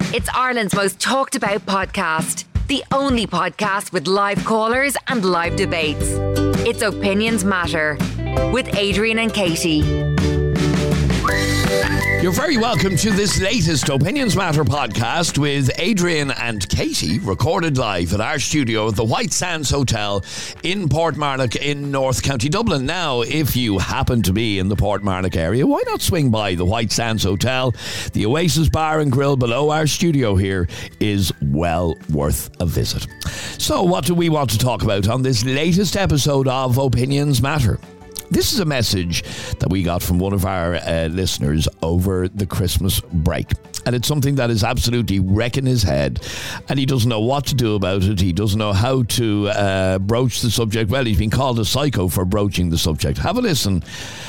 It's Ireland's most talked about podcast. The only podcast with live callers and live debates. It's Opinions Matter with Adrian and Katie. You're very welcome to this latest Opinions Matter podcast with Adrian and Katie, recorded live at our studio at the White Sands Hotel in Portmarnock in North County Dublin. Now, if you happen to be in the Portmarnock area, why not swing by the White Sands Hotel? The Oasis Bar and Grill below our studio here is well worth a visit. So, what do we want to talk about on this latest episode of Opinions Matter? This is a message that we got from one of our listeners over the Christmas break. And it's something that is absolutely wrecking his head. And he doesn't know what to do about it. He doesn't know how to broach the subject. Well, he's been called a psycho for broaching the subject. Have a listen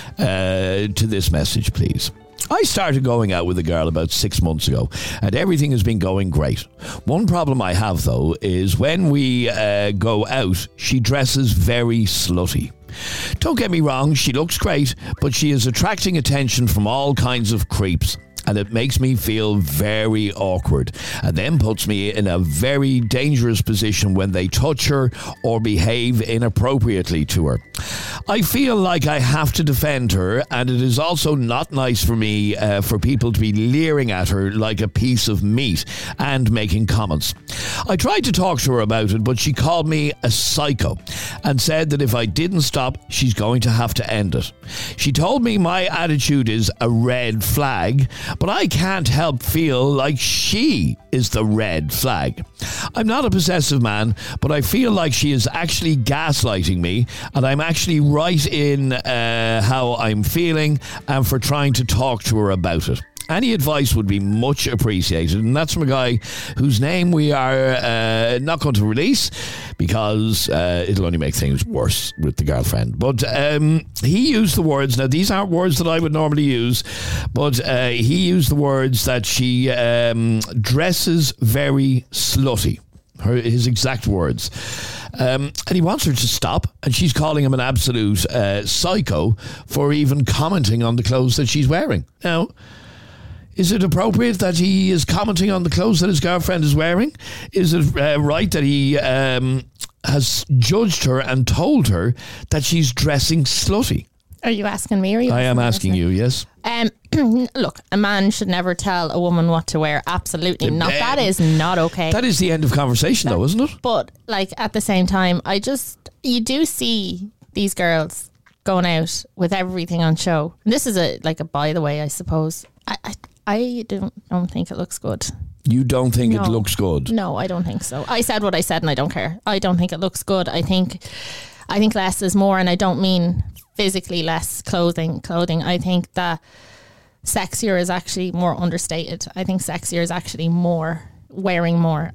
to this message, please. I started going out with a girl about 6 months ago, and everything has been going great. One problem I have, though, is when we go out, she dresses very slutty. Don't get me wrong, she looks great, but she is attracting attention from all kinds of creeps. And it makes me feel very awkward and then puts me in a very dangerous position when they touch her or behave inappropriately to her. I feel like I have to defend her, and it is also not nice for me for people to be leering at her like a piece of meat and making comments. I tried to talk to her about it, but she called me a psycho and said that if I didn't stop, she's going to have to end it. She told me my attitude is a red flag, but I can't help feel like she is the red flag. I'm not a possessive man, but I feel like she is actually gaslighting me, and I'm actually right in how I'm feeling and for trying to talk to her about it. Any advice would be much appreciated, and that's from a guy whose name we are not going to release because it'll only make things worse with the girlfriend. But he used the words, now these aren't words that I would normally use, but he used the words that she dresses very slutty. His exact words. And he wants her to stop, and she's calling him an absolute psycho for even commenting on the clothes that she's wearing. Now, is it appropriate that he is commenting on the clothes that his girlfriend is wearing? Is it right that he has judged her and told her that she's dressing slutty? Are you asking me? Or are you I am asking you, yes. Look, a man should never tell a woman what to wear. Absolutely not. That is not okay. That is the end of conversation, though, isn't it? But, like, at the same time, you do see these girls going out with everything on show. And this is a by the way, I suppose. I don't think it looks good. You don't think it looks good? No, I don't think so. I said what I said and I don't care. I don't think it looks good. I think less is more, and I don't mean physically less clothing. I think that sexier is actually more understated. I think sexier is actually more wearing more.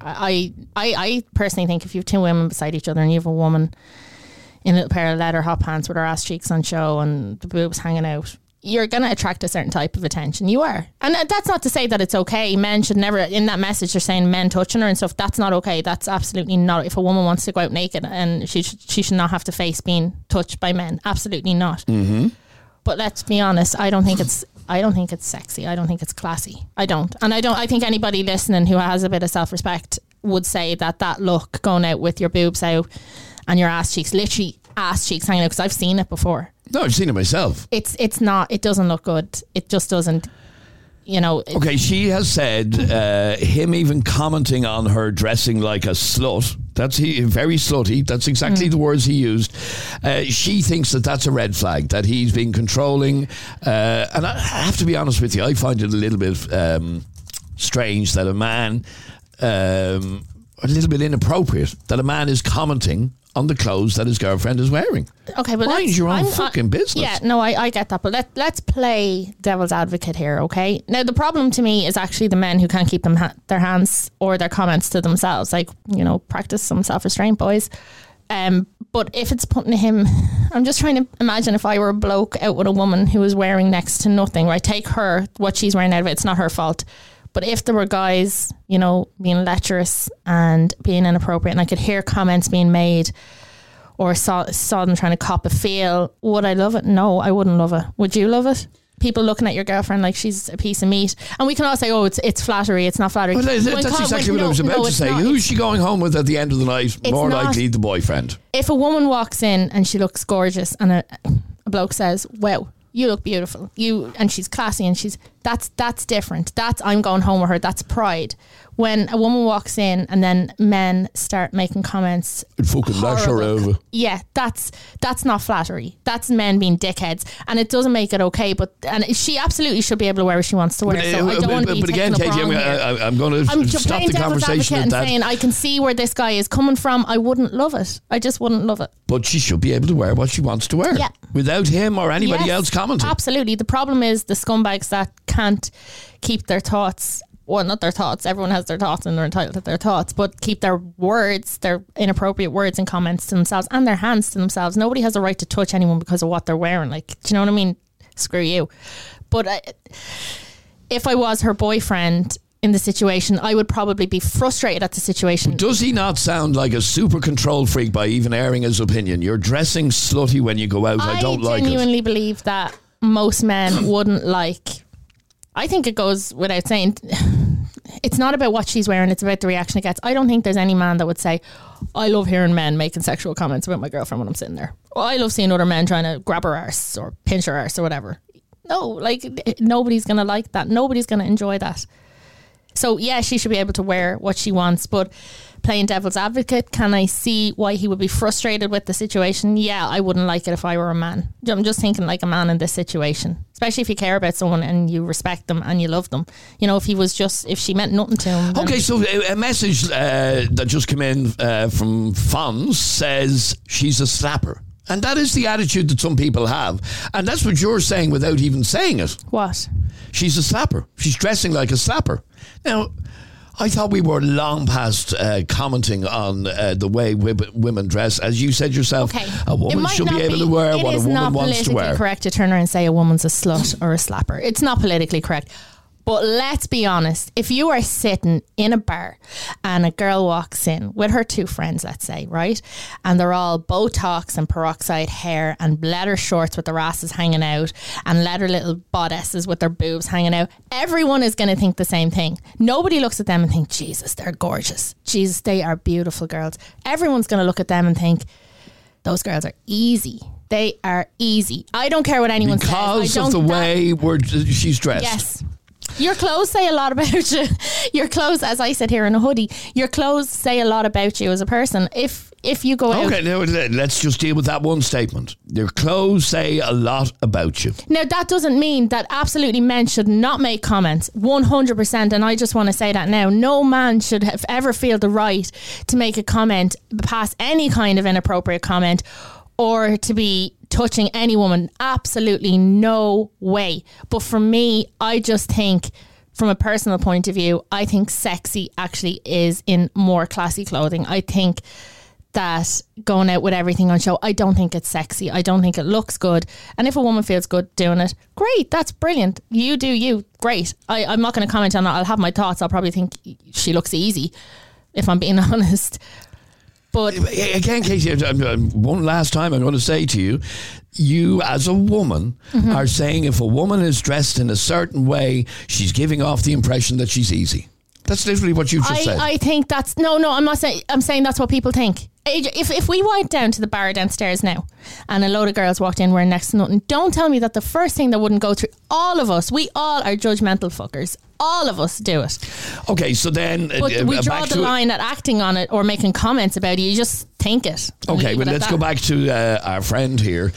I personally think if you have two women beside each other and you have a woman in a little pair of leather hot pants with her ass cheeks on show and the boobs hanging out, you're going to attract a certain type of attention. You are. And that's not to say that it's okay. Men should never, in that message, they're saying men touching her and stuff. That's not okay. That's absolutely not. If a woman wants to go out naked, and she should not have to face being touched by men. Absolutely not. Mm-hmm. But let's be honest. I don't think it's sexy. I don't think it's classy. I don't. And I think anybody listening who has a bit of self-respect would say that look, going out with your boobs out and your ass cheeks, literally ass cheeks hanging out, because I've seen it before. No, I've seen it myself. It's not. It doesn't look good. It just doesn't. Okay, she has said him even commenting on her dressing like a slut. That's very slutty. That's exactly the words he used. She thinks that that's a red flag, that he's been controlling. And I have to be honest with you, I find it a little bit strange that a man, a little bit inappropriate, that a man is commenting on the clothes that his girlfriend is wearing. Okay, but mind your own fucking business. Yeah, no, I get that, but let's play devil's advocate here, okay? Now, the problem to me is actually the men who can't keep their hands or their comments to themselves. Like, practice some self-restraint, boys. But if it's putting him, I'm just trying to imagine if I were a bloke out with a woman who was wearing next to nothing, right? Take her, what she's wearing out of it, it's not her fault. But if there were guys, being lecherous and being inappropriate, and I could hear comments being made or saw them trying to cop a feel, would I love it? No, I wouldn't love it. Would you love it? people looking at your girlfriend like she's a piece of meat. And we can all say, oh, it's flattery, it's not flattery. Well, that's exactly what I was about to say. Who's she going home with at the end of the night? More likely the boyfriend. If a woman walks in and she looks gorgeous and a bloke says, wow, you look beautiful, and she's classy, and that's different. That's, I'm going home with her. That's pride. When a woman walks in and then men start making comments, fucking lash her over. Yeah, that's not flattery. That's men being dickheads, and it doesn't make it okay. And she absolutely should be able to wear what she wants to wear. So I don't want to be taken up wrong here. I'm going to stop the conversation at that. Saying I can see where this guy is coming from. I wouldn't love it. I just wouldn't love it. But she should be able to wear what she wants to wear, without him or anybody else commenting. Absolutely. The problem is the scumbags that can't keep their thoughts. Well, not their thoughts. Everyone has their thoughts and they're entitled to their thoughts, but keep their words, their inappropriate words and comments to themselves and their hands to themselves. Nobody has a right to touch anyone because of what they're wearing. Like, do you know what I mean? Screw you. But if I was her boyfriend in the situation, I would probably be frustrated at the situation. Does he not sound like a super control freak by even airing his opinion? You're dressing slutty when you go out. I don't like it. I genuinely believe that most men wouldn't like... I think it goes without saying, it's not about what she's wearing, it's about the reaction it gets. I don't think there's any man that would say, I love hearing men making sexual comments about my girlfriend when I'm sitting there. Or I love seeing other men trying to grab her arse or pinch her arse or whatever. No, like, nobody's going to like that. Nobody's going to enjoy that. So yeah, she should be able to wear what she wants, but playing devil's advocate, can I see why he would be frustrated with the situation? Yeah, I wouldn't like it if I were a man. I'm just thinking like a man in this situation, especially if you care about someone and you respect them and you love them. You know, if she meant nothing to him. Okay, so a message that just came in from Fonz says she's a slapper. And that is the attitude that some people have. And that's what you're saying without even saying it. What? She's a slapper. She's dressing like a slapper. Now, I thought we were long past commenting on the way women dress. As you said yourself, a woman should be able to wear what a woman wants to wear. It is not politically correct to turn around and say a woman's a slut or a slapper. It's not politically correct. But let's be honest, if you are sitting in a bar and a girl walks in with her two friends, let's say, right? And they're all Botox and peroxide hair and leather shorts with their asses hanging out and leather little bodices with their boobs hanging out. Everyone is going to think the same thing. Nobody looks at them and think, Jesus, they're gorgeous. Jesus, they are beautiful girls. Everyone's going to look at them and think, those girls are easy. They are easy. I don't care what anyone says. Because of the way she's dressed. Yes. Your clothes say a lot about you. Your clothes, as I said here in a hoodie, your clothes say a lot about you as a person. If you go out... Okay, now let's just deal with that one statement. Your clothes say a lot about you. Now, that doesn't mean that absolutely men should not make comments, 100%, and I just want to say that now. No man should have ever feel the right to make a comment, pass any kind of inappropriate comment, or to be touching any woman. Absolutely no way. But for me, I just think, from a personal point of view, I think sexy actually is in more classy clothing. I think that going out with everything on show, I don't think it's sexy. I don't think it looks good. And if a woman feels good doing it, great, that's brilliant. You do you, great. I'm not going to comment on that. I'll have my thoughts. I'll probably think she looks easy, if I'm being honest. But again, Katie, one last time I'm going to say to you, you as a woman are saying if a woman is dressed in a certain way, she's giving off the impression that she's easy. That's literally what you just said. I think that's... No, I'm not saying... I'm saying that's what people think. If we went down to the bar downstairs now and a load of girls walked in wearing next to nothing, don't tell me that the first thing that wouldn't go through... All of us, we all are judgmental fuckers. All of us do it. Okay, so then... But we draw the line at acting on it or making comments about it. You just think it. Okay, well, let's go back to our friend here,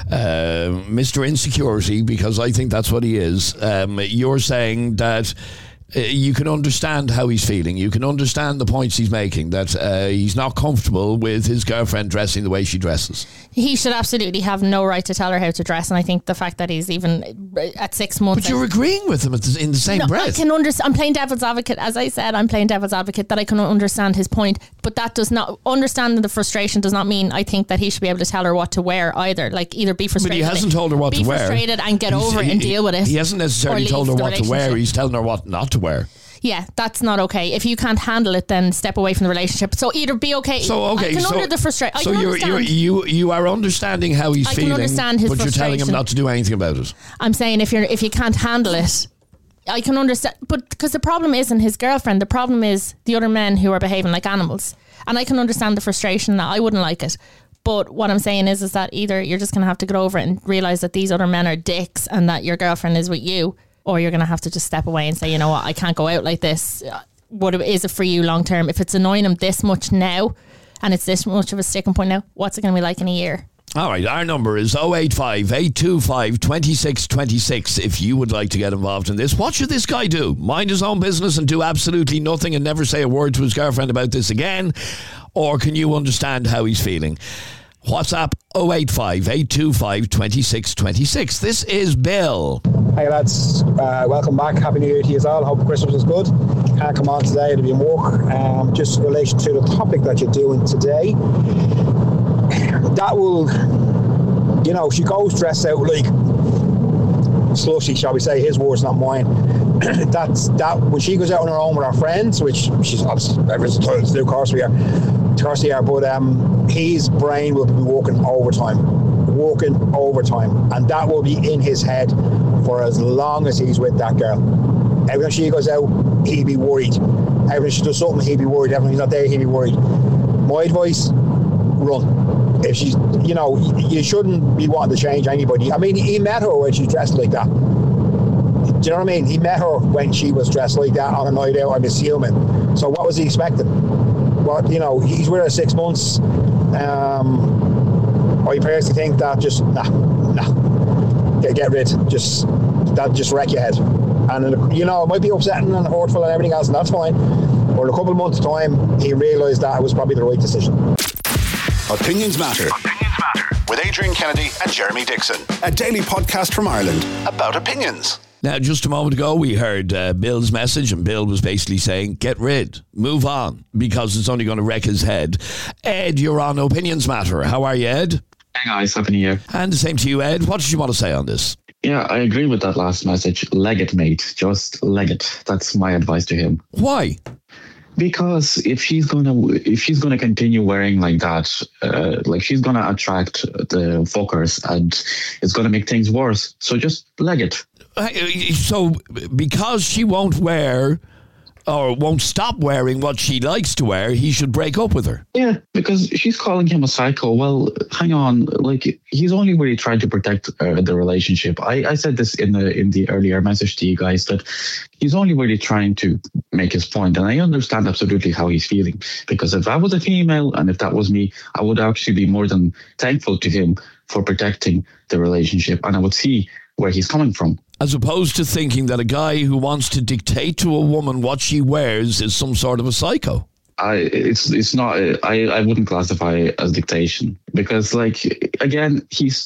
Mr. Insecurity, because I think that's what he is. You're saying that... you can understand how he's feeling. You can understand the points he's making, that he's not comfortable with his girlfriend dressing the way she dresses. He should absolutely have no right to tell her how to dress. And I think the fact that he's even at 6 months... But you're agreeing with him in the same breath. I can understand. I'm playing devil's advocate. As I said, I'm playing devil's advocate, that I can understand his point. But that does not... Understanding the frustration does not mean I think that he should be able to tell her what to wear either. Like, either be frustrated... But he hasn't told her what to wear. Be frustrated and get over it and deal with it. He hasn't necessarily told her what to wear. He's telling her what not to wear. Yeah, that's not okay. If you can't handle it, then step away from the relationship. So either be okay. I can under the frustration. So you are understanding how he's feeling, understand his but you're telling him frustration. not to do anything about it. I'm saying if you can't handle it, I can understand. But because the problem isn't his girlfriend, the problem is the other men who are behaving like animals. And I can understand the frustration that I wouldn't like it. But what I'm saying is that either you're just going to have to get over it and realise that these other men are dicks and that your girlfriend is with you, or you're going to have to just step away and say, you know what, I can't go out like this. What is it for you long term? If it's annoying him this much now and it's this much of a sticking point now, what's it going to be like in a year? All right, our number is 085 825 2626 if you would like to get involved in this. What should this guy do? Mind his own business and do absolutely nothing and never say a word to his girlfriend about this again? Or can you understand how he's feeling? WhatsApp 085 825 2626. This is Bill. Hey lads, welcome back. Happy New Year to you all. Hope Christmas was good. Can't come on today to be in work. Just in relation to the topic that you're doing today, that will, you know, she goes dressed out like slushy, shall we say, his words, not mine. That's that when she goes out on her own with her friends, which she's obviously of course we are, but his brain will be working overtime, and that will be in his head for as long as he's with that girl. Every time she goes out, he'll be worried. Every time she does something, he'll be worried. Every time he's not there, he'll be worried. My advice: run. If she's, you know, you shouldn't be wanting to change anybody. I mean, he met her when she's dressed like that. Do you know what I mean? He met her when she was dressed like that on a night out, I'm assuming. So what was he expecting? What, you know, he's with her 6 months. I personally think that just, get rid. That just wreck your head. And, you know, it might be upsetting and hurtful and everything else, and that's fine. But in a couple of months' time, he realised that it was probably the right decision. Opinions Matter. With Adrian Kennedy and Jeremy Dixon. A daily podcast from Ireland about opinions. Now, just a moment ago, we heard Bill's message, and Bill was basically saying, get rid, move on, because it's only going to wreck his head. Ed, you're on Opinions Matter. How are you, Ed? Hey guys, happy New Year. And the same to you, Ed. What did you want to say on this? Yeah, I agree with that last message. Leg it, mate. Just leg it. That's my advice to him. Why? Because if she's gonna continue wearing like that, like she's gonna attract the fuckers, and it's gonna make things worse. So just leg it. So because she won't wear or won't stop wearing what she likes to wear, he should break up with her. Yeah, because she's calling him a psycho. Well, hang on, like he's only really trying to protect the relationship. I said this in the earlier message to you guys that he's only really trying to make his point, and I understand absolutely how he's feeling. Because if I was a female and if that was me, I would actually be more than thankful to him for protecting the relationship, and I would see where he's coming from. As opposed to thinking that a guy who wants to dictate to a woman what she wears is some sort of a psycho. It's not. I wouldn't classify it as dictation, because, like, again, he's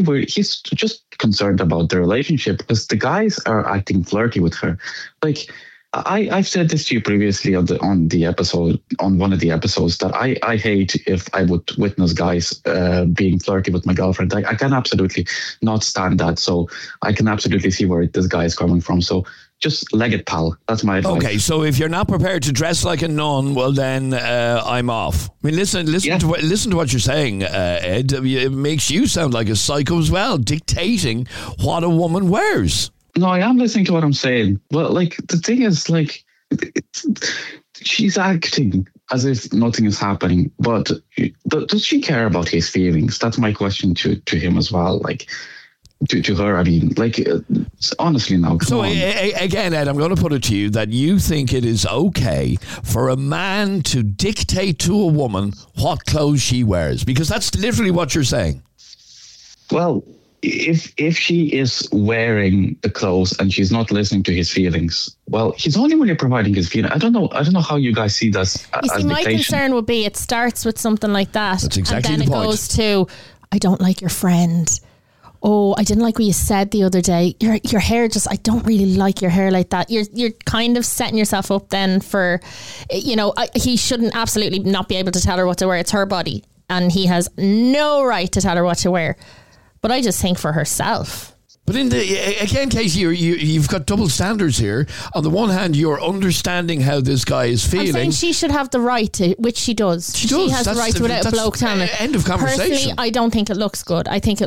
just concerned about the relationship, because the guys are acting flirty with her. Like, I've said this to you previously on the episode, on one of the episodes, that I hate if I would witness guys being flirty with my girlfriend. I can absolutely not stand that. So I can absolutely see where this guy is coming from. So just leg it, pal. That's my advice. Okay, so if you're not prepared to dress like a nun, well then I'm off. I mean, listen to what you're saying, Ed. It makes you sound like a psycho as well, dictating what a woman wears. No, I am listening to what I'm saying. But, like, the thing is, like, she's acting as if nothing is happening. But does she care about his feelings? That's my question to him as well. Like, to her, I mean, like, honestly now. So, again, Ed, I'm going to put it to you that you think it is okay for a man to dictate to a woman what clothes she wears, because that's literally what you're saying. Well, if she is wearing the clothes and she's not listening to his feelings, well, he's only really providing his feeling. I don't know how you guys see this as dictation. My concern would be it starts with something like that. That's exactly and then the point. It goes to, I don't like your friend. Oh, I didn't like what you said the other day. Your hair I don't really like your hair like that. You're kind of setting yourself up then for, you know, he shouldn't absolutely not be able to tell her what to wear. It's her body, and he has no right to tell her what to wear. But I just think for herself. But again, Casey, you've got double standards here. On the one hand, you're understanding how this guy is feeling. I'm saying she should have the right to, which she does. She has the right to without a bloke telling her. End of conversation. Personally, I don't think it looks good. I think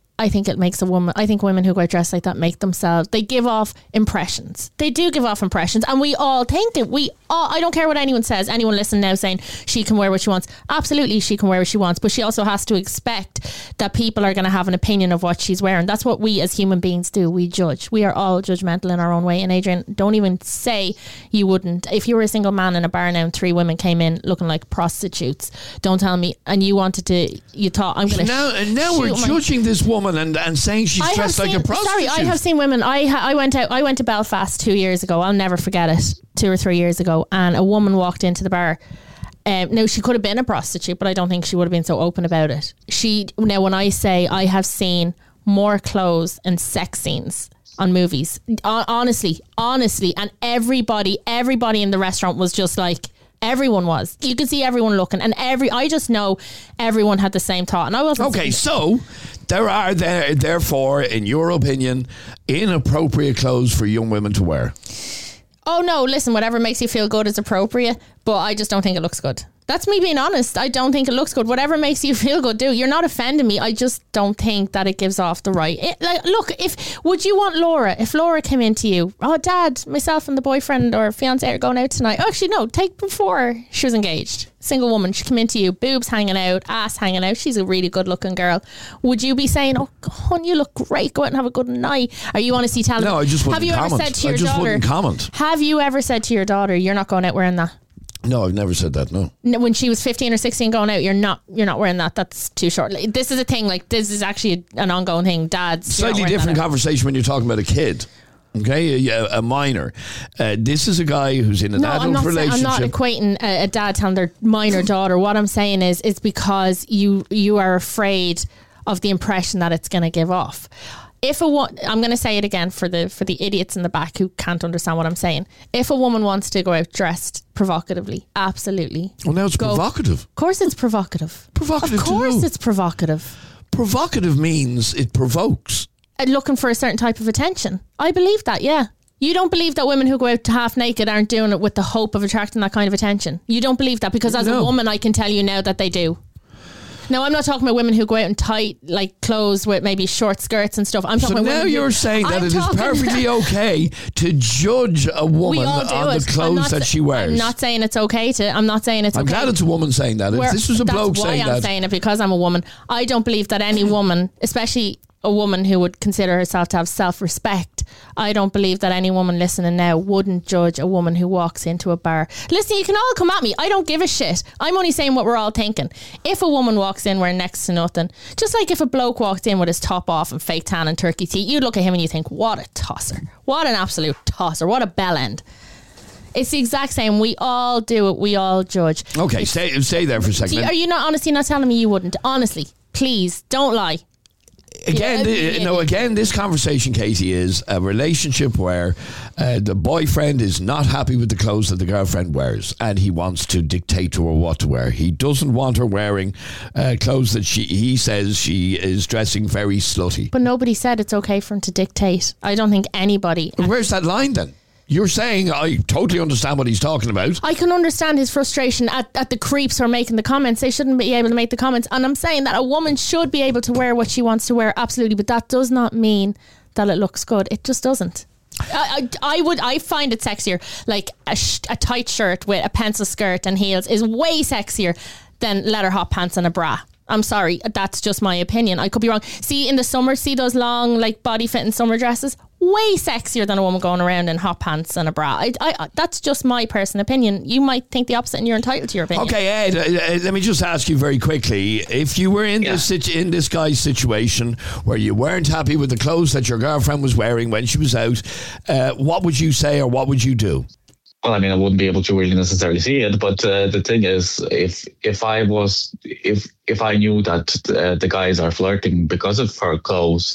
it makes a woman. I think women who go out dressed like that make themselves. They give off impressions. They do give off impressions, and we all think that I don't care what anyone says. Anyone listen now saying she can wear what she wants. Absolutely, she can wear what she wants, but she also has to expect that people are going to have an opinion of what she's wearing. That's what we as human beings do. We judge. We are all judgmental in our own way. And Adrian, don't even say you wouldn't. If you were a single man in a bar now and 3 women came in looking like prostitutes, don't tell me. And you thought I'm going to. Now we're judging this woman and saying she's dressed like a prostitute. Sorry, I have seen women. I went to Belfast 2 years ago. I'll never forget it. 2 or 3 years ago, and a woman walked into the bar. Now she could have been a prostitute, but I don't think she would have been so open about it. Now when I say I have seen more clothes and sex scenes on movies, honestly, and everybody in the restaurant was just like. Everyone was. You could see everyone looking, and I just know everyone had the same thought, and I wasn't. Okay, so there are therefore, in your opinion, inappropriate clothes for young women to wear. Oh no, listen, whatever makes you feel good is appropriate, but I just don't think it looks good. That's me being honest. I don't think it looks good. Whatever makes you feel good, do. You're not offending me. I just don't think that it gives off the right. Would you want Laura? If Laura came into you, Dad, myself and the boyfriend or fiance are going out tonight. Oh, actually, no, take before she was engaged. Single woman, she come into you, boobs hanging out, ass hanging out. She's a really good looking girl. Would you be saying, "Oh, hon, you look great. Go out and have a good night"? Are you honestly telling? No, I just wouldn't comment. Have you ever said to your daughter? Wouldn't comment. Have you ever said to your daughter, "You're not going out wearing that"? No, I've never said that, no. When she was 15 or 16 going out, you're not wearing that. That's too short. This is a thing, this is actually an ongoing thing. Dads. Slightly different conversation when you're talking about a kid. Okay, a minor. This is a guy who's in an adult relationship. I'm not equating a dad telling their minor daughter. What I'm saying is it's because you are afraid of the impression that it's going to give off. I'm going to say it again for the idiots in the back who can't understand what I'm saying. If a woman wants to go out dressed provocatively, absolutely. Well, now it's provocative. Of course it's provocative. Provocative. Of course it's provocative. Provocative means it provokes. Looking for a certain type of attention. I believe that, yeah. You don't believe that women who go out half naked aren't doing it with the hope of attracting that kind of attention. You don't believe that because as a woman, I can tell you now that they do. No, I'm not talking about women who go out in tight clothes with maybe short skirts and stuff. I'm talking about now you're saying that it is perfectly okay to judge a woman on the clothes that she wears. I'm not saying it's okay to. I'm not saying it's okay. I'm glad it's a woman saying that. If this was a bloke saying that. That's why I'm saying it, because I'm a woman. I don't believe that any woman, especially a woman who would consider herself to have self-respect, I don't believe that any woman listening now wouldn't judge a woman who walks into a bar. Listen, you can all come at me. I don't give a shit. I'm only saying what we're all thinking. If a woman walks in wearing next to nothing, just like if a bloke walked in with his top off and fake tan and turkey teeth, you look at him and you think, what a tosser. What an absolute tosser. What a bell end. It's the exact same. We all do it. We all judge. Okay, stay there for a second. Are you not honestly not telling me you wouldn't? Honestly, please, don't lie. Again, this conversation, Katie, is a relationship where the boyfriend is not happy with the clothes that the girlfriend wears, and he wants to dictate to her what to wear. He doesn't want her wearing clothes that he says she is dressing very slutty. But nobody said it's okay for him to dictate. I don't think anybody. Where's that line then? You're saying I totally understand what he's talking about. I can understand his frustration at the creeps who are making the comments. They shouldn't be able to make the comments. And I'm saying that a woman should be able to wear what she wants to wear, absolutely. But that does not mean that it looks good. It just doesn't. I find it sexier. Like a tight shirt with a pencil skirt and heels is way sexier than leather hot pants and a bra. I'm sorry, that's just my opinion. I could be wrong. See, in the summer, see those long, body fitting summer dresses? Way sexier than a woman going around in hot pants and a bra. That's just my personal opinion. You might think the opposite, and you're entitled to your opinion. Okay, Ed, let me just ask you very quickly. If you were in this guy's situation where you weren't happy with the clothes that your girlfriend was wearing when she was out, what would you say or what would you do? Well, I mean, I wouldn't be able to really necessarily see it, but the thing is, if I knew that the guys are flirting because of her clothes,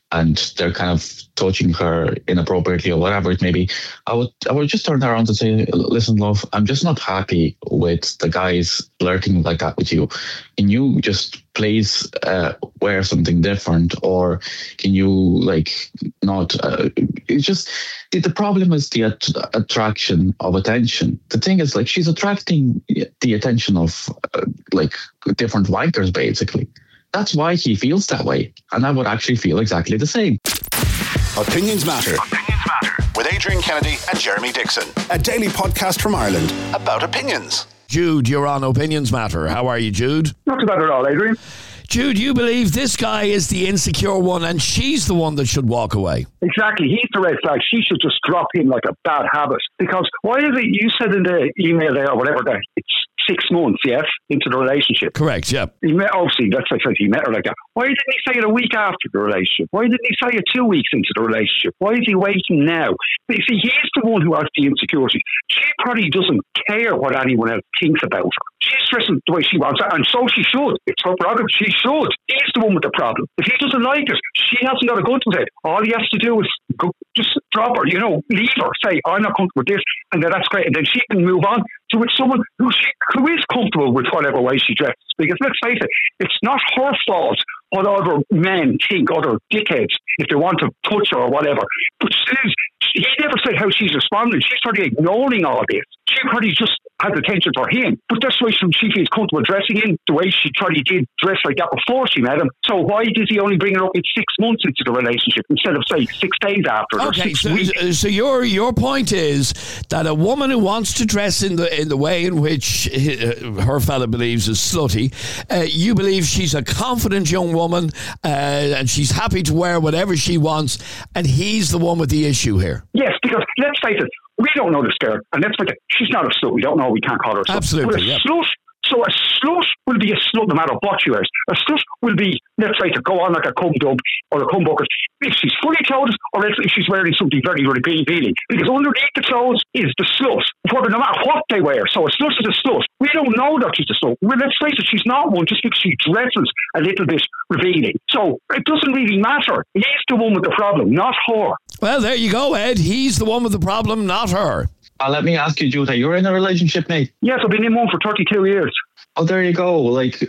and they're kind of touching her inappropriately or whatever it may be, I would just turn around and say, listen, love, I'm just not happy with the guys flirting like that with you. Can you just please wear something different, or can you like not? It's just the problem is the attraction of attention. The thing is, like, she's attracting the attention of like different wankers, basically. That's why he feels that way, and I would actually feel exactly the same. Opinions Matter. Opinions Matter with Adrian Kennedy and Jeremy Dixon, a daily podcast from Ireland about opinions. Jude, you're on Opinions Matter. How are you, Jude? Not too bad at all, Adrian. Jude, you believe this guy is the insecure one and she's the one that should walk away? Exactly. He's the red flag. She should just drop him like a bad habit. Because why is it, you said in the email there or whatever, that it's 6 months, yes, into the relationship? Correct, yeah. Obviously, that's like he met her like that. Why didn't he say it a week after the relationship? Why didn't he say it 2 weeks into the relationship? Why is he waiting now? But you see, he's the one who has the insecurity. She probably doesn't care what anyone else thinks about her. She's dressing the way she wants it, and so she should. It's her prerogative. She should. He's the one with the problem. If he doesn't like it, she hasn't got a gun to his head. All he has to do is go, just drop her, leave her, say, I'm not comfortable with this, and then that's great. And then she can move on to with someone who is comfortable with whatever way she dresses. Because let's face it, it's not her fault what other men think, other dickheads, if they want to touch her or whatever. But he never said how she's responding. She's probably ignoring all this. She probably just has attention for him. But that's why she feels comfortable dressing in the way she probably did dress like that before she met him. So why did he only bring her up in 6 months into the relationship instead of, say, 6 days after? Okay, so your point is that a woman who wants to dress in the way in which her fella believes is slutty, you believe she's a confident young woman and she's happy to wear whatever she wants, and he's the one with the issue here? Yes, because let's face it, we don't know this girl, and let's face it, she's not a slut. We don't know. We can't call her a slut. Absolutely, but So a slut will be a slut no matter what she wears. A slut will be, let's say, to go on like a cum dump or a cum bucket if she's fully clothed or if she's wearing something very revealing. Because underneath the clothes is the slut, no matter what they wear. So a slut is a slut. We don't know that she's a slut. Well, let's face it, she's not one just because she dresses a little bit revealing. So it doesn't really matter. He's the one with the problem, not her. Well, there you go, Ed. He's the one with the problem, not her. Let me ask you, Jude, you're in a relationship, mate? Yes, I've been in one for 32 years. Oh, there you go. Like,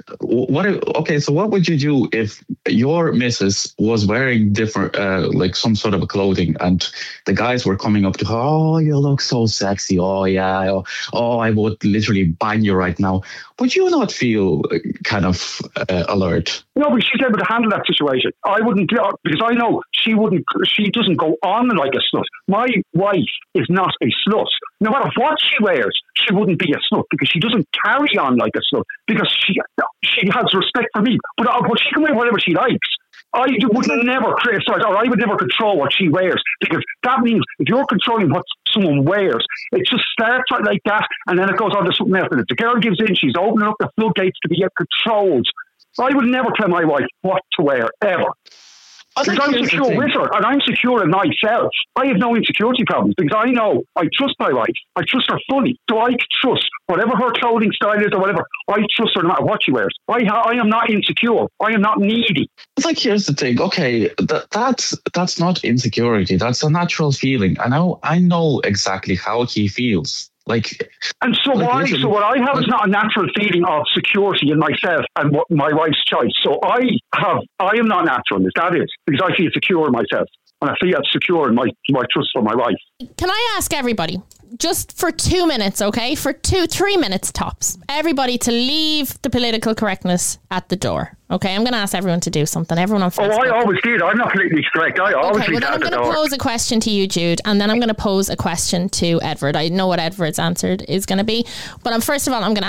so what would you do if your missus was wearing different, like some sort of a clothing, and the guys were coming up to her, oh, you look so sexy. Oh, yeah. Oh, I would literally bang you right now. Would you not feel kind of alert? No, but she's able to handle that situation. I wouldn't, because I know she doesn't go on like a slut. My wife is not a slut. No matter what she wears, she wouldn't be a slut because she doesn't carry on like a slut because she has respect for me. But she can wear whatever she likes. I would never criticize, or I would never control what she wears, because that means if you're controlling what someone wears, it just starts like that and then it goes on to something else. And if the girl gives in, she's opening up the floodgates to be controlled. I would never tell my wife what to wear, ever. Because I'm secure with her and I'm secure in myself. I have no insecurity problems because I know I trust my wife. I trust her fully. So I trust whatever her clothing style is or whatever, I trust her no matter what she wears. I am not insecure. I am not needy. It's like, here's the thing. Okay, that's not insecurity. That's a natural feeling. I know exactly how he feels. And so what I have is not a natural feeling of security in myself and what my wife's choice. So I am not natural, that is, because I feel secure in myself. And I feel secure in my trust for my wife. Can I ask everybody, just for 2 minutes, okay? For 2-3 minutes tops, everybody to leave the political correctness at the door. Okay, I'm going to ask everyone to do something. Everyone on Facebook. Oh, I always did. I'm not politically correct. I always leave that at the door. I'm going to pose a question to you, Jude, and then I'm going to pose a question to Edward. I know what Edward's answer is going to be, but first of all, I'm going to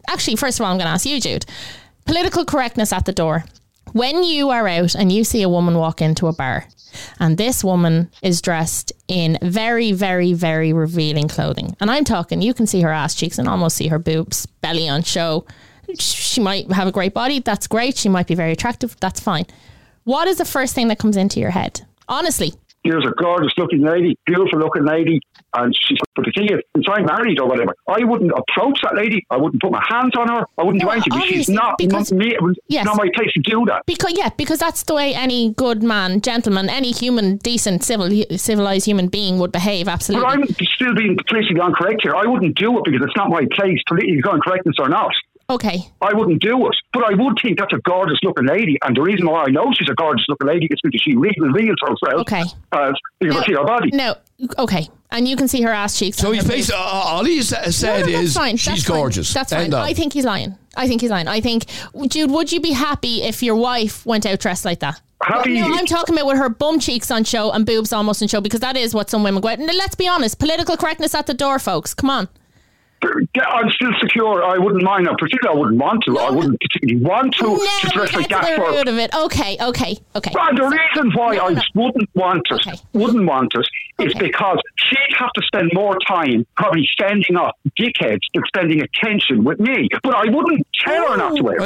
ask you, Jude. Political correctness at the door. When you are out and you see a woman walk into a bar, and this woman is dressed in very, very, very revealing clothing, and I'm talking, you can see her ass cheeks and almost see her boobs, belly on show. She might have a great body. That's great. She might be very attractive. That's fine. What is the first thing that comes into your head? Honestly. here's a gorgeous looking lady, beautiful looking lady, and but the thing is, since I'm married or whatever, I wouldn't approach that lady. I wouldn't put my hands on her. I wouldn't do anything. She's not me. It's not my place to do that. Because that's the way any good man, gentleman, any human, decent, civilized human being would behave. Absolutely. But I'm still being politically incorrect here. I wouldn't do it because it's not my place, politically incorrectness or not. Okay. I wouldn't do it. But I would think that's a gorgeous looking lady. And the reason why I know she's a gorgeous looking lady is because she reveals herself. Okay. You can see her body. No. Okay. And you can see her ass cheeks. So he's basically, all he said is she's gorgeous. That's fine. I think he's lying. I think, Jude, would you be happy if your wife went out dressed like that? Happy. No, I'm talking about with her bum cheeks on show and boobs almost on show, because that is what some women go out. And let's be honest, political correctness at the door, folks. Come on. I'm still secure. I wouldn't mind. Particularly, I wouldn't want to. I wouldn't particularly want to dress like that. It. Okay. Well, the reason why I wouldn't want it is because she'd have to spend more time probably standing up dickheads than spending attention with me. But I wouldn't tell her not to wear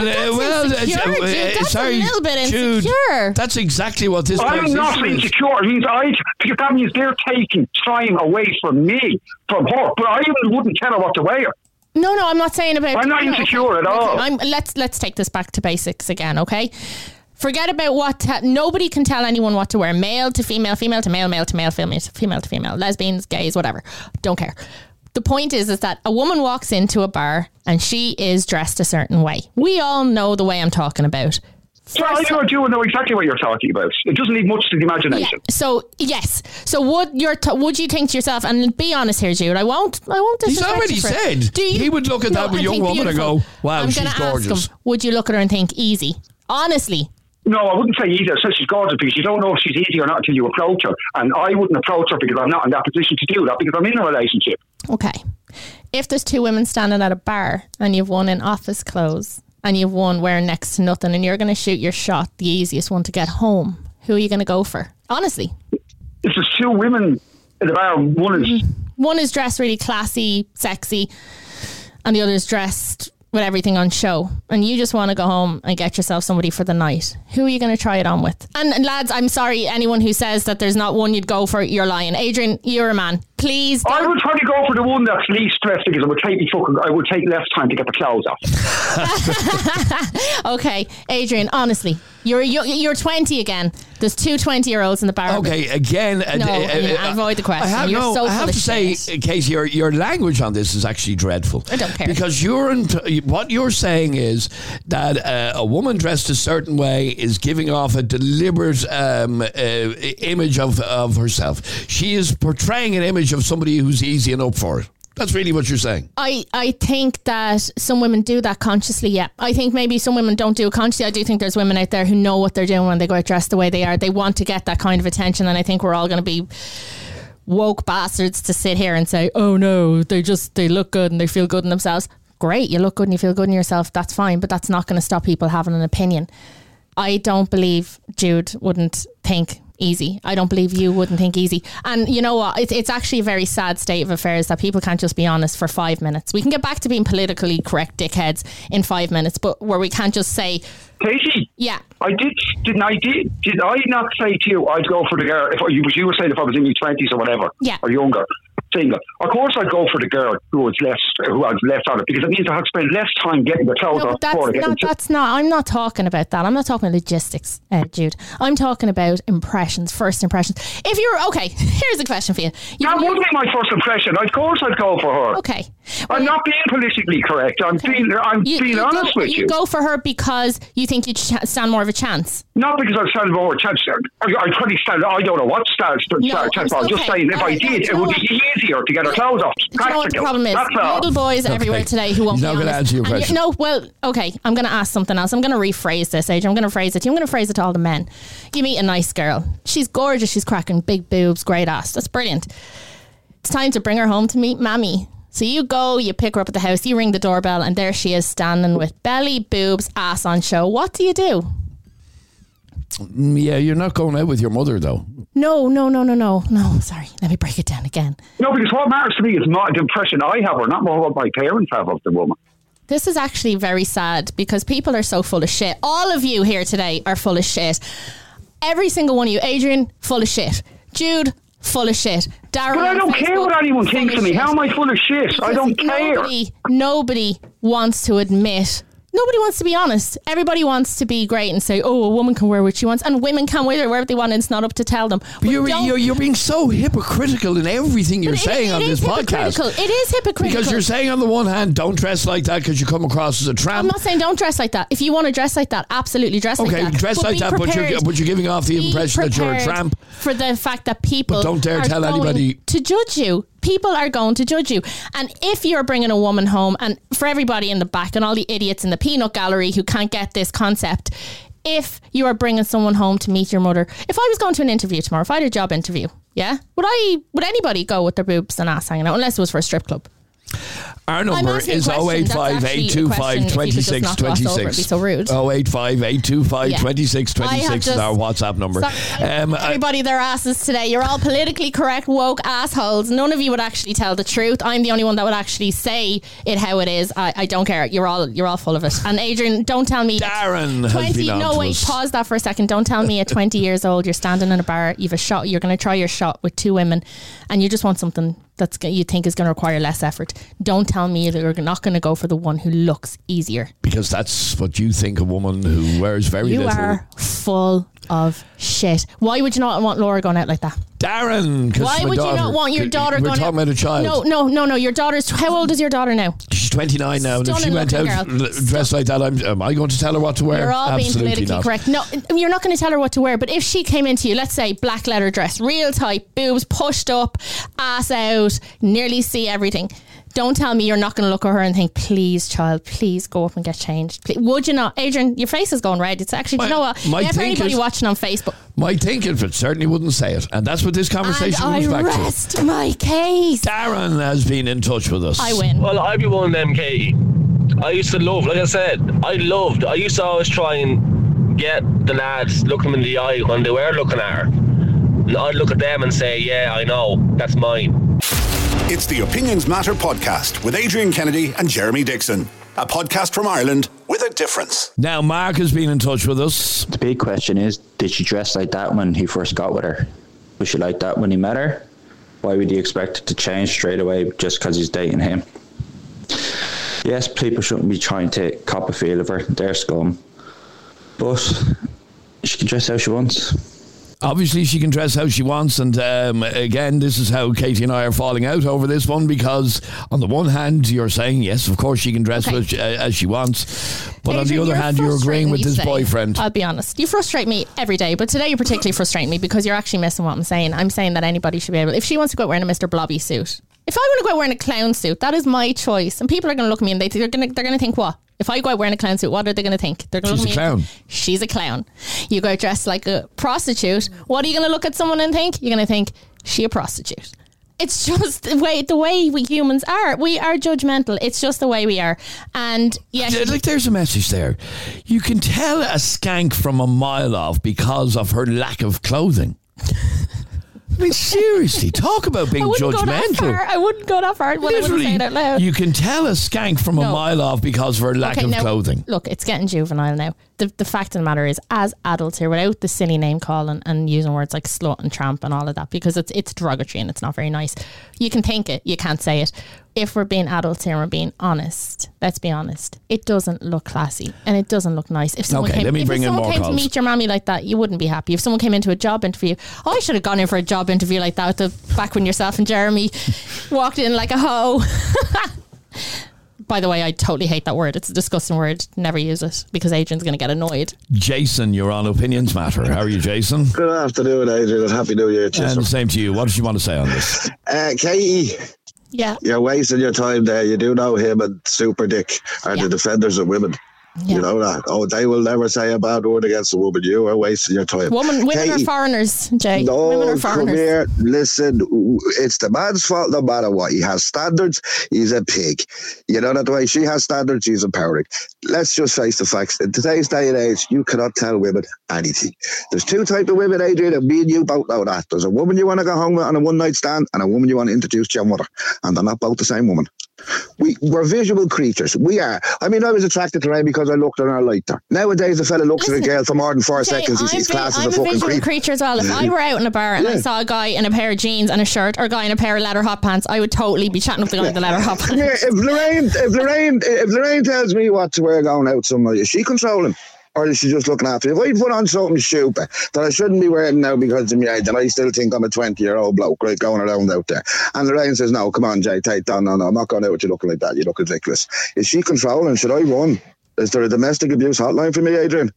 it. That's a little bit insecure. Jude, that's exactly what this is. I'm not insecure. It means that means they're taking time away from me, from her. But I wouldn't tell her what to wear. No, I'm not saying about... I'm not insecure at all. Let's take this back to basics again, okay? Forget about nobody can tell anyone what to wear. Male to female, female to male, male to male, female to female, lesbians, gays, whatever. Don't care. The point is that a woman walks into a bar and she is dressed a certain way. We all know the way I'm talking about. So I know exactly what you're talking about. It doesn't leave much to the imagination. Yeah. So yes. So would you think to yourself? And be honest here, Jude. I won't. He's already said he would look at that young woman and go, "Wow, she's gorgeous." Would you look at her and think easy? Honestly. No, I wouldn't say easy. I said she's gorgeous because you don't know if she's easy or not until you approach her. And I wouldn't approach her because I'm not in that position to do that because I'm in a relationship. Okay. If there's two women standing at a bar and you've one in office clothes and you've one wearing next to nothing and you're going to shoot your shot, the easiest one to get home, who are you going to go for? Honestly. If there's two women at the bar, one is dressed really classy, sexy, and the other is dressed with everything on show, and you just want to go home and get yourself somebody for the night, who are you going to try it on with? And lads, I'm sorry, anyone who says that there's not one you'd go for, you're lying. Adrian, you're a man. Please don't. I would try to go for the one that's least stressed because it would take less time to get the clothes off. Okay, Adrian, honestly, you're 20 again. There's two 20-year-olds in the bar. Okay, again. Avoid the question. I have to say, Casey, your language on this is actually dreadful. I don't care. Because what you're saying is that a woman dressed a certain way is giving off a deliberate image of herself. She is portraying an image of somebody who's easy and up for it. That's really what you're saying. I think that some women do that consciously, yeah. I think maybe some women don't do it consciously. I do think there's women out there who know what they're doing when they go out dressed the way they are. They want to get that kind of attention, and I think we're all going to be woke bastards to sit here and say, oh no, they look good and they feel good in themselves. Great, you look good and you feel good in yourself, that's fine, but that's not going to stop people having an opinion. I don't believe Jude wouldn't think easy. I don't believe you wouldn't think easy. And you know what? It's actually a very sad state of affairs that people can't just be honest for 5 minutes. We can get back to being politically correct dickheads in 5 minutes, but where we can't just say... Katie, yeah, did I not say to you I'd go for the girl? If you were saying if I was in your 20s or whatever, or younger, single. Of course, I'd go for the girl who has less on it because it means I have to spend less time getting the clothes off. That's not. I'm not talking about that. I'm not talking logistics, Jude. I'm talking about impressions, first impressions. If you're okay, here's a question for you. That would be my first impression. Of course, I'd go for her. Okay, I'm not being politically correct. I'm being honest with you. You go for her because you think you'd stand more of a chance. Not because I'd stand more of a chance. I'd probably stand. I don't know what chance. I'm just saying if I did, it would be easier to get her clothes off. Do you know what the problem is? Little boys everywhere today who won't be honest. He's not going to answer your question. Okay, I'm going to ask something else. I'm going to rephrase this, Adrian. I'm going to phrase it to you. I'm going to phrase it to all the men. You meet a nice girl. She's gorgeous. She's cracking, big boobs, great ass. That's brilliant. It's time to bring her home to meet Mammy. So you go, you pick her up at the house, you ring the doorbell, and there she is standing with belly, boobs, ass on show. What do you do? Yeah, you're not going out with your mother, though. No, sorry. Let me break it down again. No, because what matters to me is not the impression I have or not more what my parents have of the woman. This is actually very sad because people are so full of shit. All of you here today are full of shit. Every single one of you. Adrian, full of shit. Jude, full of shit. Darren, But I don't care what anyone thinks of me. How am I full of shit? I don't care. Nobody wants to admit. Nobody wants to be honest. Everybody wants to be great and say, "Oh, a woman can wear what she wants," and women can wear whatever they want, and it's not up to tell them. But you're being so hypocritical in everything you're saying on this podcast. It is hypocritical because you're saying on the one hand, don't dress like that because you come across as a tramp. I'm not saying don't dress like that. If you want to dress like that, absolutely dress like that. Okay, dress like that, but you're giving off the impression that you're a tramp. For the fact that people don't dare tell anybody to judge you. People are going to judge you. And if you're bringing a woman home, and for everybody in the back and all the idiots in the peanut gallery who can't get this concept, if you are bringing someone home to meet your mother, if I was going to an interview tomorrow, if I had a job interview, would anybody go with their boobs and ass hanging out unless it was for a strip club? Our number is 085 825 2626. It'd be so rude. 085 825 2626 is our WhatsApp number. Everybody, their asses today. You're all politically correct, woke assholes. None of you would actually tell the truth. I'm the only one that would actually say it how it is. I don't care. You're all full of it. And Adrian, don't tell me. Darren has been on to us. Pause that for a second. Don't tell me at 20 years old you're standing in a bar. You've a shot. You're going to try your shot with two women, and you just want something that's you think is going to require less effort. Don't tell me that you're not going to go for the one who looks easier. Because that's what you think a woman who wears very little. You are full of shit. Why would you not want Laura going out like that? Darren, why would you not want your daughter going out? We're talking about a child. No. Your daughter's, how old is your daughter now? She's 29 now, and if she went out dressed like that, am I going to tell her what to wear? You're all Absolutely being politically not. correct. No, you're not going to tell her what to wear, but if she came into you, let's say black leather dress, real tight, boobs pushed up, ass out, nearly see everything. Don't tell me you're not going to look at her and think, please, child, please go up and get changed. Please. Would you not? Adrian, your face is going red. It's actually, you know what? For anybody watching on Facebook. Might think it, but certainly wouldn't say it. And that's what this conversation comes back to. I rest my case. Darren has been in touch with us. I win. Well, I'd be one of them, Katie. I used to love, like I said, I used to always try and get the lads, look them in the eye when they were looking at her. And I'd look at them and say, yeah, I know, that's mine. It's the Opinions Matter podcast with Adrian Kennedy and Jeremy Dixon. A podcast from Ireland with a difference. Now, Mark has been in touch with us. The big question is, did she dress like that when he first got with her? Was she like that when he met her? Why would he expect it to change straight away just because he's dating him? Yes, people shouldn't be trying to cop a feel of her. They're scum. But she can dress how she wants. Obviously, she can dress how she wants, and again, this is how Katie and I are falling out over this one, because on the one hand, you're saying, yes, of course she can dress as she wants, but Adrian, on the other hand, you're agreeing with this boyfriend. I'll be honest, you frustrate me every day, but today you particularly frustrate me because you're actually missing what I'm saying. I'm saying that anybody should be able, if she wants to go out wearing a Mr. Blobby suit, if I want to go out wearing a clown suit, that is my choice, and people are going to look at me and they're going to think, what? If I go out wearing a clown suit, what are they going to think? They're going to look at me. She's a clown. She's a clown. You go dressed like a prostitute. What are you going to look at someone and think? You're going to think, she a prostitute. It's just the way we humans are. We are judgmental. It's just the way we are. And yeah, like there's a message there. You can tell a skank from a mile off because of her lack of clothing. I mean, seriously, talk about being judgmental. I wouldn't go that far. I wouldn't say it out loud. You can tell a skank from a mile off because of her lack of clothing. Look, it's getting juvenile now. The fact of the matter is, as adults here, without the silly name calling and using words like slut and tramp and all of that, because it's derogatory and it's not very nice. You can think it, you can't say it. If we're being adults here and we're being honest, let's be honest, it doesn't look classy and it doesn't look nice. If someone came to meet your mommy like that, you wouldn't be happy. If someone came into a job interview, I should have gone in for a job interview like that back when yourself and Jeremy walked in like a hoe. By the way, I totally hate that word. It's a disgusting word. Never use it because Adrian's going to get annoyed. Jason, you're on Opinions Matter. How are you, Jason? Good afternoon, Adrian, and Happy New Year. And the same to you. What does you want to say on this? Katie. Yeah. You're wasting your time there. You do know him and Super Dick are the defenders of women. Yeah. You know that. Oh, they will never say a bad word against a woman. You are wasting your time. Women are foreigners, Jay. No, women are foreigners. Come here. Listen, it's the man's fault no matter what. He has standards. He's a pig. You know that way. She has standards. She's empowering. Let's just face the facts. In today's day and age, you cannot tell women anything. There's two types of women, Adrian, and me and you both know that. There's a woman you want to go home with on a one-night stand and a woman you want to introduce to your mother. And they're not both the same woman. We're visual creatures. We are. I mean, I was attracted to Ray because because I looked at her and I liked her. Nowadays, a fella looks at a girl for more than 4 seconds, he's classed as a fucking visual creep. creature as well. If I were out in a bar and I saw a guy in a pair of jeans and a shirt, or a guy in a pair of leather hot pants, I would totally be chatting up the guy in the leather hot pants. Yeah, if Lorraine tells me what to wear going out somewhere, is she controlling? Or is she just looking after me? If I put on something stupid that I shouldn't be wearing now because of my age, and I still think I'm a 20-year-old bloke, right, going around out there. And Lorraine says, no, come on, Jay, take that. No, I'm not going out with you looking like that. You look ridiculous. Is she controlling? Should I run? Is there a domestic abuse hotline for me, Adrian?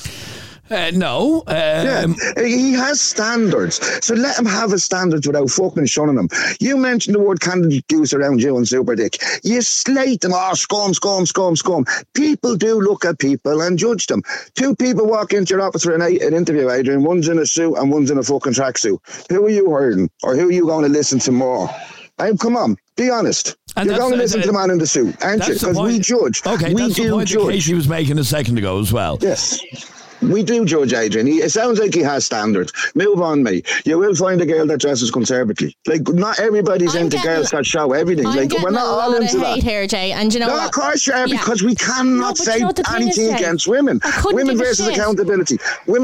No. He has standards. So let him have his standards without fucking shunning them. You mentioned the word candidate goose around you and Super Dick. You slate them. Oh, scum. People do look at people and judge them. 2 people walk into your office for an interview, Adrian. One's in a suit and one's in a fucking tracksuit. Who are you hurting? Or who are you going to listen to more? Come on, be honest. And you're going to listen to the man in the suit, aren't you? Because we judge. Okay, that's the point that Casey was making a second ago as well. Yes. We do judge Adrian. It sounds like he has standards. Move on, mate. You will find a girl that dresses conservatively. Like, not everybody's into girls that show everything. I'm like, we're not all into that. Hate here, Jay. And you know what? Of course you are, because we cannot say anything against women. Women versus accountability.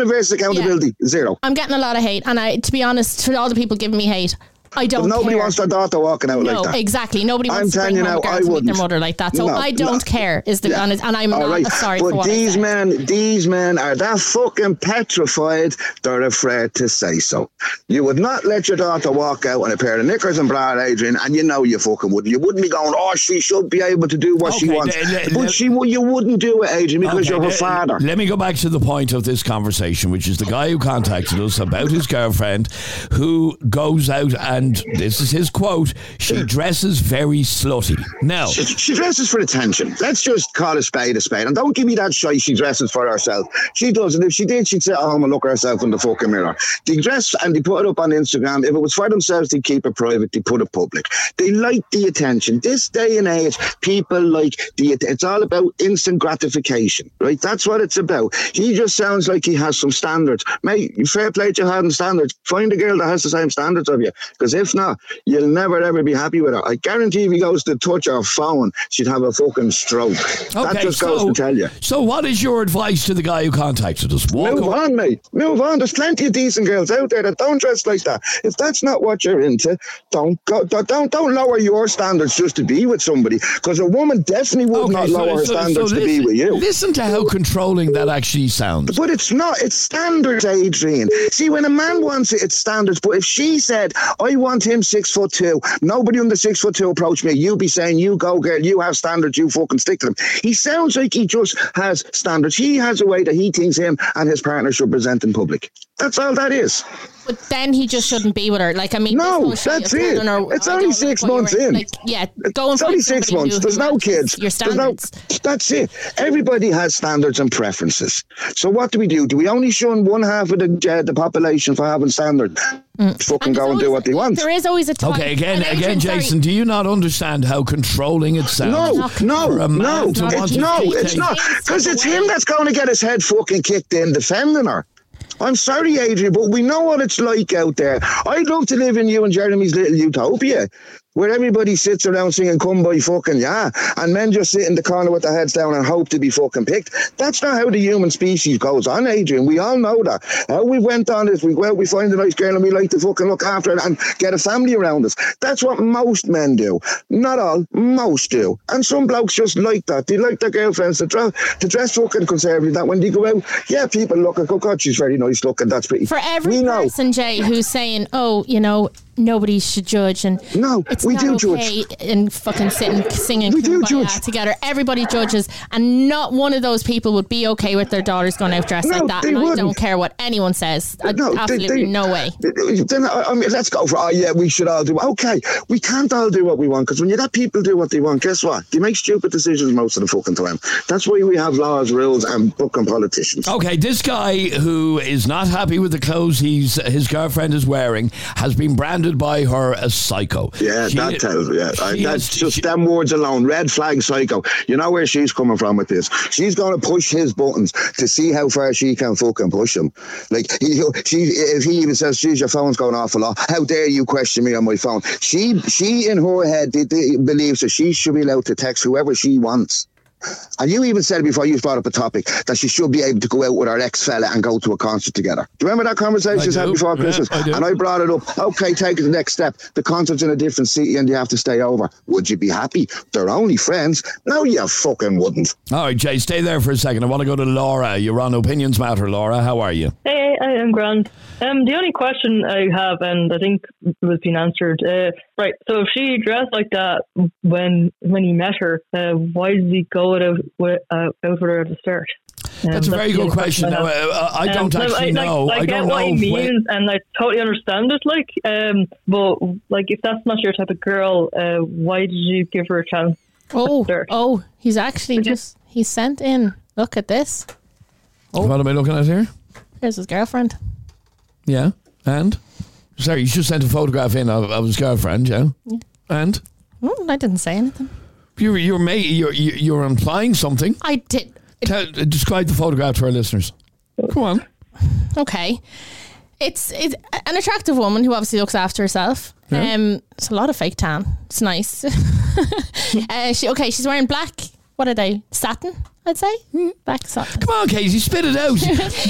Zero. I'm getting a lot of hate, and to be honest, to all the people giving me hate, I don't nobody care. wants their daughter walking out like that. Exactly. Nobody wants to bring home a girl to meet their mother like that. So I don't care, is the honest, and I'm not sorry for what I said. These men are that fucking petrified, they're afraid to say so. You would not let your daughter walk out in a pair of knickers and bra, Adrian, and you know you fucking wouldn't. You wouldn't be going, oh, she should be able to do what she wants. But you wouldn't do it, Adrian, because you're her father. Let me go back to the point of this conversation, which is the guy who contacted us about his girlfriend who goes out and, this is his quote, she dresses very slutty. Now, she dresses for attention. Let's just call a spade, and don't give me that shite. She dresses for herself. She does, and if she did, she'd sit at home and look at herself in the fucking mirror. They dress and they put it up on Instagram. If it was for themselves, they keep it private. They put it public. They like the attention. This day and age, people like it's all about instant gratification, right? That's what it's about. He just sounds like he has some standards. Mate, fair play to having standards. Find a girl that has the same standards of you, because if not, you'll never ever be happy with her. I guarantee if he goes to touch her phone, she'd have a fucking stroke. That just goes to tell you. So what is your advice to the guy who contacted us? Move on, mate. Move on. There's plenty of decent girls out there that don't dress like that. If that's not what you're into, don't lower your standards just to be with somebody, because a woman definitely would not lower her standards to be with you. Listen to how controlling that actually sounds. But it's not. It's standards, Adrian. See, when a man wants it, it's standards. But if she said, I want him 6'2", nobody under 6'2" approach me, you be saying, you go girl, you have standards, you fucking stick to them. He sounds like he just has standards. He has a way that he thinks him and his partner should present in public. That's all that is. But then he just shouldn't be with her. Like, I mean, no, that's it. It's only 6 months in. Like, yeah, go and it's only 6 months. There's no kids. Your standards. That's it. Everybody has standards and preferences. So what do? Do we only shun one half of the population for having standards? Fucking go and do what they want. There is always a time. Okay, again, Jason, do you not understand how controlling it sounds? No, it's not. Because it's him that's going to get his head fucking kicked in defending her. I'm sorry, Adrian, but we know what it's like out there. I'd love to live in you and Jeremy's little utopia, where everybody sits around singing "Come By Fucking Yeah," and men just sit in the corner with their heads down and hope to be fucking picked. That's not how the human species goes on, Adrian. We all know that. How we went on is we go out, we find a nice girl and we like to fucking look after it and get a family around us. That's what most men do. Not all, most do. And some blokes just like that. They like their girlfriends to dress fucking conservatively, that when they go out, yeah, people look at, oh God, she's very nice looking, that's pretty. For every person, Jay, who's saying, oh, you know, nobody should judge, and it's we not do okay judge. and fucking sitting singing we do judge together. Everybody judges, and not one of those people would be okay with their daughters going out dressed like that. And wouldn't. I don't care what anyone says. Absolutely no way. Then I mean, let's go for we should all do. Okay, we can't all do what we want, because when you let people do what they want, guess what? They make stupid decisions most of the fucking time. That's why we have laws, rules, and fucking politicians. Okay, this guy who is not happy with the clothes his girlfriend is wearing has been branded by her as psycho. Yeah, that tells me. Yeah. That's just them words alone. Red flag psycho. You know where she's coming from with this. She's going to push his buttons to see how far she can fucking push him. Like, if he even says, geez, your phone's going off a lot, how dare you question me on my phone? She in her head believes that she should be allowed to text whoever she wants. And you even said it before you brought up a topic that she should be able to go out with her ex-fella and go to a concert together. Do you remember that conversation we had before Christmas? I do. And I brought it up. Okay, take it the next step. The concert's in a different city and you have to stay over. Would you be happy? They're only friends. No, you fucking wouldn't. All right, Jay, stay there for a second. I want to go to Laura. You're on Opinions Matter. Laura, how are you? Hey, I'm grand. The only question I have, and I think it was being answered, right, so if she dressed like that when he met her, why did he go out with her at the start? That's a very good question. Now, I don't actually know. I get what he means, and I totally understand it. But if that's not your type of girl, why did you give her a chance? Oh, he's actually he's sent in. Look at this. Oh. What am I looking at here? Here's his girlfriend. Yeah, and sorry, you just sent a photograph in of his girlfriend. Yeah, and I didn't say anything. You're implying something. I did. Describe the photograph to our listeners. Come on. Okay. It's an attractive woman who obviously looks after herself. Yeah. It's a lot of fake tan. It's nice. She's wearing black. What are they? Satin, I'd say. Black satin. Come on, Casey, spit it out.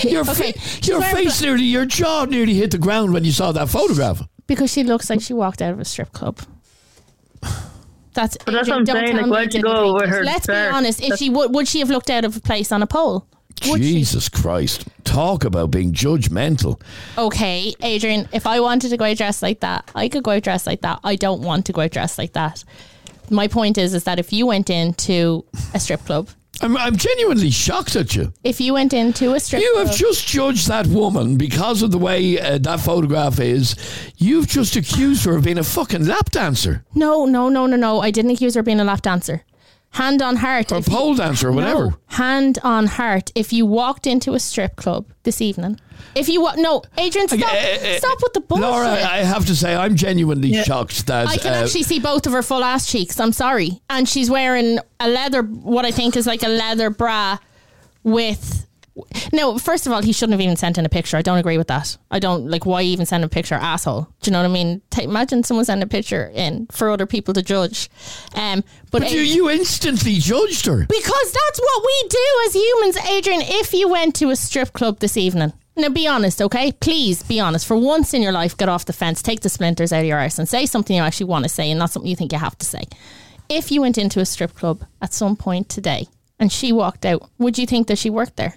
Your jaw nearly hit the ground when you saw that photograph. Because she looks like she walked out of a strip club. That's what I'm saying. Like, why'd you go with her? Let's be honest. If she would she have looked out of a place on a pole? Jesus Christ! Talk about being judgmental. Okay, Adrian. If I wanted to go out dressed like that, I could go out dressed like that. I don't want to go out dressed like that. My point is that if you went into a strip club, I'm genuinely shocked at you. If you went into a strip club, you have just judged that woman because of the way that photograph is. You've just accused her of being a fucking lap dancer. No. I didn't accuse her of being a lap dancer. Hand on heart. Or pole dancer or whatever. No, hand on heart. If you walked into a strip club this evening, Adrian, stop with the bullshit. Laura, I have to say, I'm genuinely shocked that I can actually see both of her full ass cheeks. I'm sorry, and she's wearing what I think is like a leather bra with. No, first of all, he shouldn't have even sent in a picture. I don't agree with that. I don't why even send a picture, asshole. Do you know what I mean? Imagine someone sending a picture in for other people to judge. But you instantly judged her. Because that's what we do as humans, Adrian. If you went to a strip club this evening, now be honest, okay? Please be honest. For once in your life, get off the fence, take the splinters out of your arse and say something you actually want to say and not something you think you have to say. If you went into a strip club at some point today and she walked out, would you think that she worked there?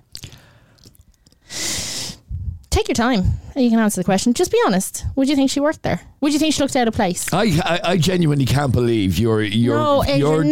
Take your time. You can answer the question. Just be honest. Would you think she worked there? Would you think she looked out of place? I genuinely can't believe you're No, Adrian,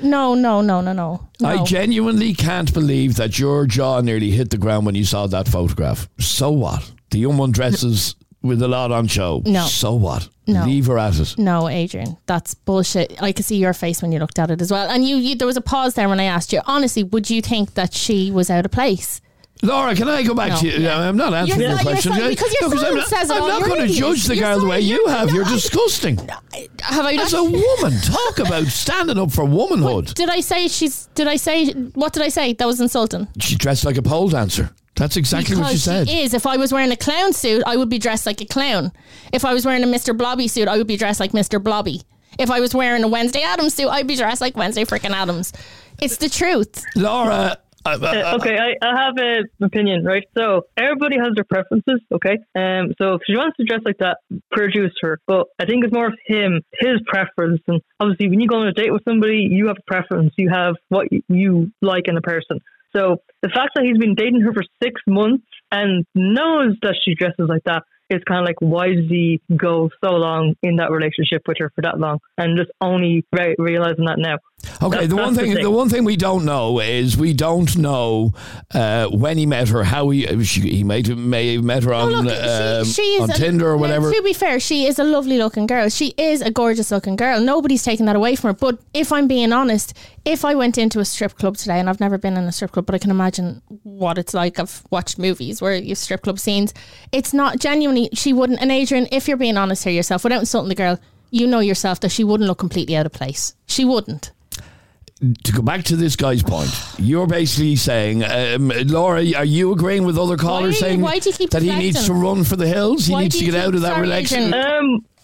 no. I genuinely can't believe that your jaw nearly hit the ground when you saw that photograph. So what? The young one dresses with a lot on show. No. So what? No. Leave her at it. No, Adrian, that's bullshit. I could see your face when you looked at it as well. And you there was a pause there when I asked you, honestly, would you think that she was out of place? Laura, can I go back to you? Yeah. I'm not answering your question. Because your phone says it all. I'm not going to judge the girl the way you have. You're disgusting. Have I? As a woman, talk about standing up for womanhood. What did I say? What did I say? That was insulting. She dressed like a pole dancer. That's exactly what she said. She is. If I was wearing a clown suit, I would be dressed like a clown. If I was wearing a Mr. Blobby suit, I would be dressed like Mr. Blobby. If I was wearing a Wednesday Addams suit, I'd be dressed like Wednesday freaking Addams. It's the truth. Laura... okay, I have an opinion, right? So everybody has their preferences, okay? So if she wants to dress like that, produce her. But I think it's more of his preference. And obviously, when you go on a date with somebody, you have a preference. You have what you like in a person. So the fact that he's been dating her for 6 months and knows that she dresses like that, it's kind of like, why did he go so long in that relationship with her for that long? And just only realizing that now. Okay, the one thing we don't know is we don't know when he met her, how he may have met her on Tinder or whatever. To be fair, she is a lovely looking girl. She is a gorgeous looking girl. Nobody's taking that away from her. But if I'm being honest, if I went into a strip club today, and I've never been in a strip club, but I can imagine what it's like. I've watched movies where you have strip club scenes. It's not genuinely, she wouldn't. And Adrian, if you're being honest here yourself, without insulting the girl, you know yourself that she wouldn't look completely out of place. She wouldn't. To go back to this guy's point, you're basically saying, Laura, are you agreeing with other callers saying why do you keep that he needs to run for the hills? He needs to get out of that relationship?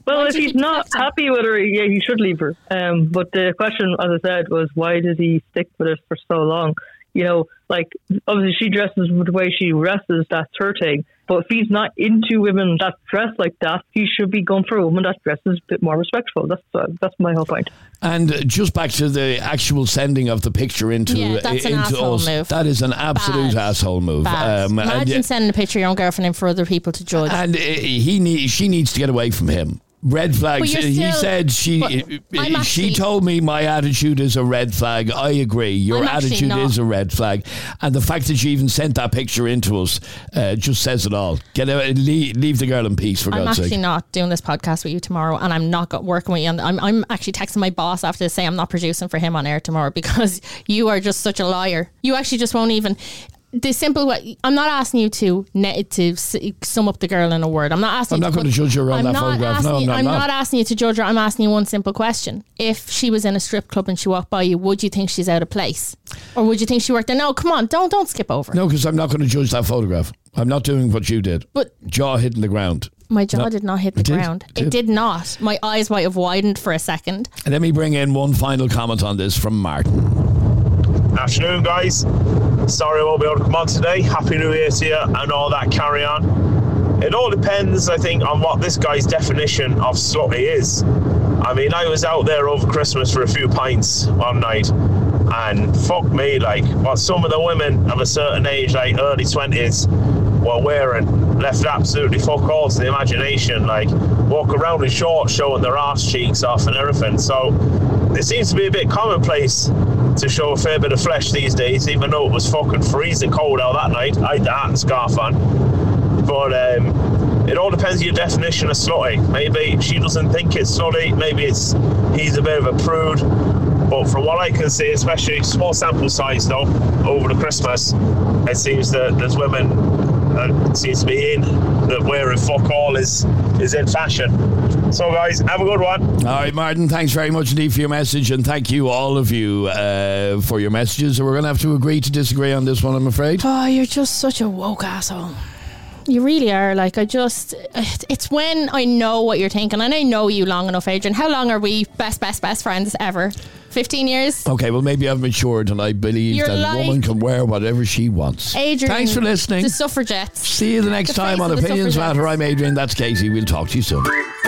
Well, if he's not happy with her, yeah, he should leave her. But the question, as I said, was why did he stick with her for so long? You know, like, obviously she dresses the way she dresses, that's her thing. But if he's not into women that dress like that, he should be going for a woman that dresses a bit more respectful. That's my whole point. And just back to the actual sending of the picture into that's an asshole us. move. That is an absolute asshole move. Imagine sending a picture of your own girlfriend in for other people to judge. And she needs to get away from him. Red flags. He said she told me my attitude is a red flag. I agree. Your attitude is a red flag, and the fact that she even sent that picture into us just says it all. Get out, leave the girl in peace, for God's sake. I'm actually not doing this podcast with you tomorrow, and I'm not working with you. I'm actually texting my boss after to say I'm not producing for him on air tomorrow because you are just such a liar. You actually just won't even. The simple way, I'm not asking you to sum up the girl in a word. I'm not asking. I'm not going to judge her on that photograph. I'm not asking you to judge her. I'm asking you one simple question: if she was in a strip club and she walked by you, would you think she's out of place, or would you think she worked there? No, come on, don't skip over. No, because I'm not going to judge that photograph. I'm not doing what you did. But jaw hitting the ground. My jaw did not hit the ground. It did not. My eyes might have widened for a second. And let me bring in one final comment on this from Martin. Afternoon, guys. Sorry I won't be able to come on today. Happy New Year to you and all that carry on. It all depends, I think, on what this guy's definition of slutty is. I mean, I was out there over Christmas for a few pints one night, and fuck me, like, what some of the women of a certain age, like early 20s, were wearing left absolutely fuck all to the imagination. Like, walk around in shorts showing their arse cheeks off and everything. So it seems to be a bit commonplace to show a fair bit of flesh these days, even though it was fucking freezing cold out that night. I had the hat and scarf on. But it all depends on your definition of slutty. Maybe she doesn't think it's slutty, maybe he's a bit of a prude. But from what I can see, especially small sample size though, over the Christmas, it seems that there's women that seems to be in that wearing fuck all is in fashion. So guys, have a good one. All right, Martin, thanks very much indeed for your message, and thank you all of you for your messages. We're going to have to agree to disagree on this one, I'm afraid. Oh, you're just such a woke asshole. You really are. Like, it's when I know what you're thinking, and I know you long enough, Adrian. How long are we best friends ever? 15 years? Okay, well, maybe I've matured, and I believe that a woman can wear whatever she wants. Adrian, thanks for listening. The suffragettes. See you the next time on Opinions Matter. I'm Adrian, that's Casey. We'll talk to you soon.